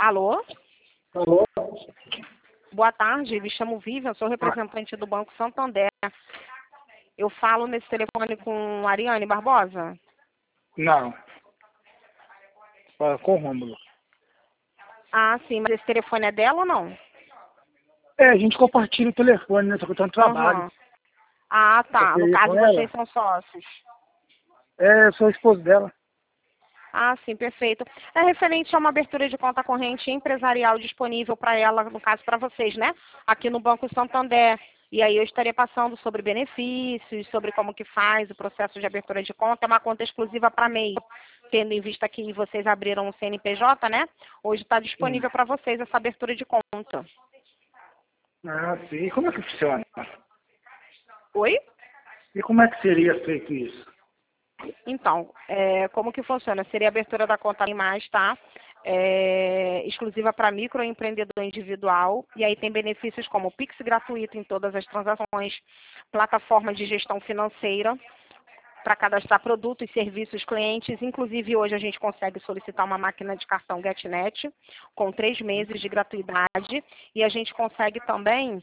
Alô? Alô? Boa tarde, me chamo Vivian, sou representante do Banco Santander. Eu falo nesse telefone com Ariane Barbosa? Não. Fala com o Rômulo. Ah, sim, mas esse telefone é dela ou não? É, a gente compartilha o telefone, né? Só que eu tô no trabalho. Aham. Ah, tá. Você No ia caso, com ela? vocês são sócios. É, eu sou esposo dela. Ah, sim, perfeito. É referente a uma abertura de conta corrente empresarial disponível para ela, no caso para vocês, né? Aqui no Banco Santander. E aí eu estaria passando sobre benefícios, sobre como que faz o processo de abertura de conta. É uma conta exclusiva para MEI. Tendo em vista que vocês abriram o CNPJ, né? Hoje está Sim. disponível para vocês essa abertura de conta. Ah, sim. E como é que funciona? Oi? E como é que seria feito isso? Então, como que funciona? Seria a abertura da conta em mais, tá? Exclusiva para microempreendedor individual. E aí tem benefícios como Pix gratuito em todas as transações, plataforma de gestão financeira para cadastrar produtos, serviços, clientes. Inclusive, hoje a gente consegue solicitar uma máquina de cartão GetNet com 3 meses de gratuidade. E a gente consegue também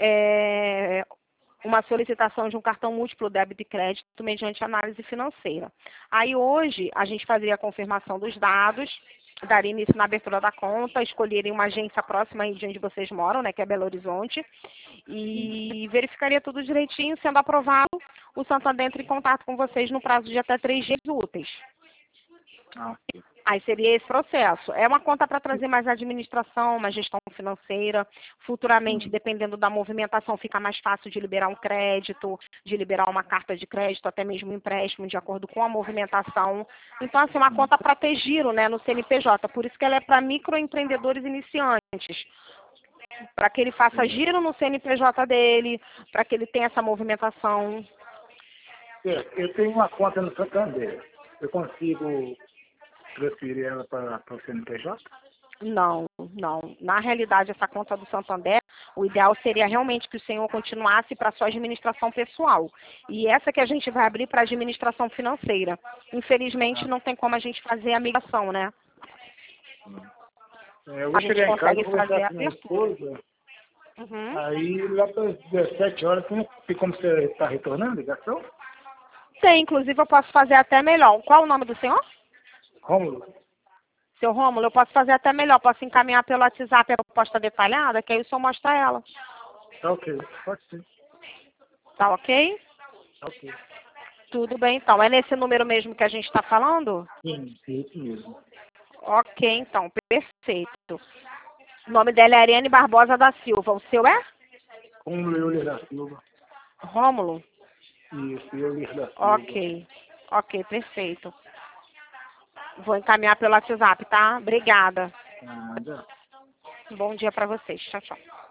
uma solicitação de um cartão múltiplo débito e crédito mediante análise financeira. Aí hoje a gente faria a confirmação dos dados, daria início na abertura da conta, escolherem uma agência próxima aí de onde vocês moram, né, que é Belo Horizonte, e verificaria tudo direitinho, sendo aprovado, o Santander entra em contato com vocês no prazo de até 3 dias úteis. Ah, Aí seria esse processo. É uma conta para trazer mais administração, mais gestão financeira. Futuramente, dependendo da movimentação, fica mais fácil de liberar um crédito, de liberar uma carta de crédito, até mesmo um empréstimo, de acordo com a movimentação. Então, assim, uma conta para ter giro, né, no CNPJ. Por isso que ela é para microempreendedores iniciantes. Para que ele faça giro no CNPJ dele, para que ele tenha essa movimentação. eu tenho uma conta no Santander. Eu consigo transferir ela para o CNPJ? Não, não. Na realidade, essa conta do Santander, o ideal seria realmente que o senhor continuasse para sua administração pessoal. E essa que a gente vai abrir para administração financeira. Infelizmente, não tem como a gente fazer a migração, né? Eu A vou gente chegar em casa consegue e fazer conversar a com minha abertura. esposa. Uhum. Aí lá para as 17 horas, tem como você está retornando a ligação? Tem, inclusive eu posso fazer até melhor. Qual o nome do senhor? Rômulo? Seu Rômulo, eu posso fazer até melhor. Posso encaminhar pelo WhatsApp a proposta detalhada, que aí o senhor mostra ela. Tá ok. Pode ser. Tá ok? Tá ok. Tudo bem, então. É nesse número mesmo que a gente está falando? Sim, é isso mesmo. Ok, então. Perfeito. O nome dela é Ariane Barbosa da Silva. O seu é? Como Euler da Silva. Rômulo? Isso, Euler da Silva. Ok. Ok, perfeito. Vou encaminhar pelo WhatsApp, tá? Obrigada. Nada. Bom dia para vocês. Tchau, tchau.